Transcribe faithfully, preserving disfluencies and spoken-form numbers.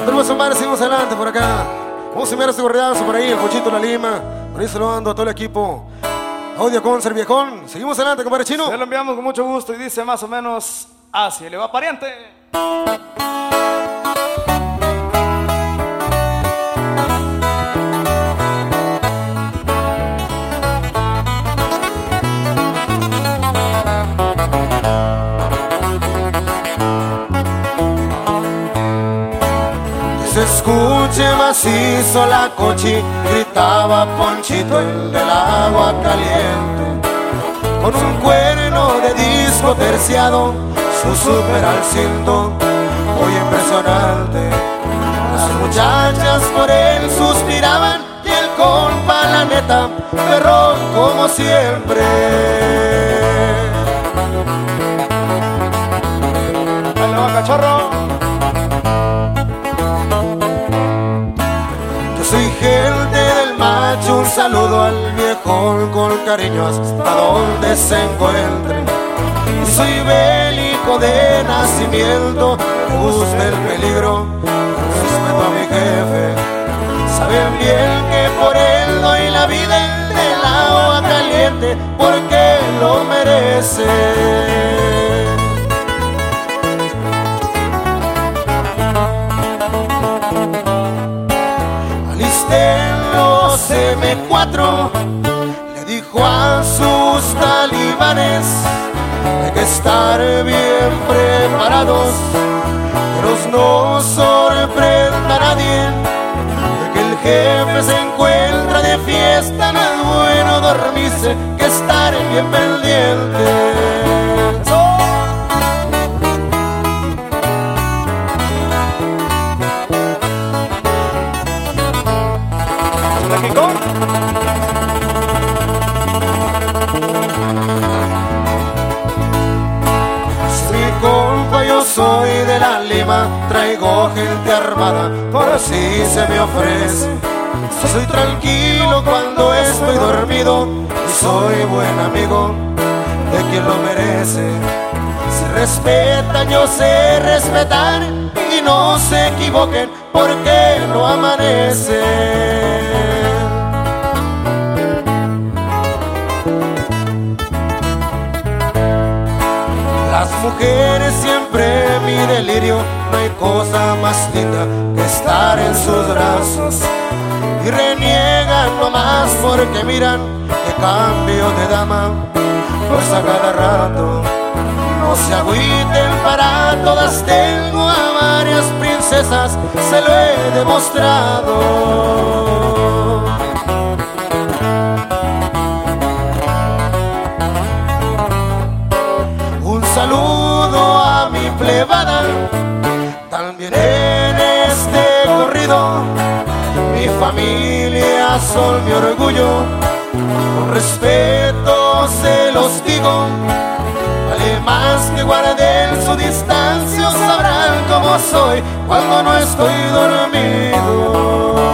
Tenemos un bar, seguimos adelante por acá. Vamos a enviar este gorreazo por ahí, el Pochito La Lima. Por ahí saludando a todo el equipo. Audio Concert Viejón. Seguimos adelante, compadre Chino. Se lo enviamos con mucho gusto y dice más o menos así. Le va pariente. Se escuche macizo la cochi, gritaba Ponchito el del agua caliente. Con un cuerno de disco terciado, su super al cinto, muy impresionante. Las muchachas por él suspiraban y el compa la neta, perrón como siempre. ¡Dale va, cachorro! Soy gente del macho, un saludo al viejón con cariño hasta donde se encuentre. Y soy bélico de nacimiento, me gusta el peligro, respeto a mi jefe. Saben bien que por él doy la vida en el agua caliente, porque lo merece. Los eme cuatro le dijo a sus talibanes: hay que estar bien preparados, pero no sorprenda a nadie de que el jefe se encuentra de fiesta. No es bueno dormirse que estar bien pendiente. Mi compa, yo soy de La Lima, traigo gente armada, por así se me ofrece. Soy tranquilo cuando estoy dormido y soy buen amigo de quien lo merece. Si respetan, yo sé respetar y no se equivoquen porque no amanece. Las mujeres siempre mi delirio, no hay cosa más linda que estar en sus brazos. Y reniegan nomás porque miran que cambio de dama, pues a cada rato. No se agüiten, para todas tengo a varias princesas, se lo he demostrado. Saludo a mi plebada, también en este corrido. Mi familia son mi orgullo, con respeto se los digo. Vale más que guarden su distancia, sabrán cómo soy cuando no estoy dormido.